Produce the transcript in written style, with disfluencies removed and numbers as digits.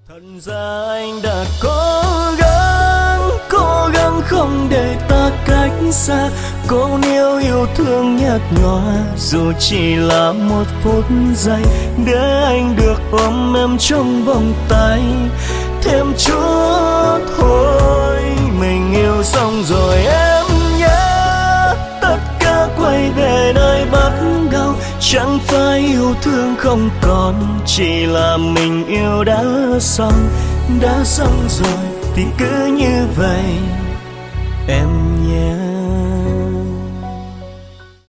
Thật ra anh đã cố gắng không để ta cách xa, cố níu yêu thương nhạt nhòa dù chỉ là một phút giây, để anh được ôm em trong vòng tay thêm chút thôi. Mình yêu xong rồi em nhé, tất cả quay về nơi bắt đầu, chẳng phải yêu thương không còn, chỉ là mình yêu đã xong rồi thì cứ như vậy em nhé.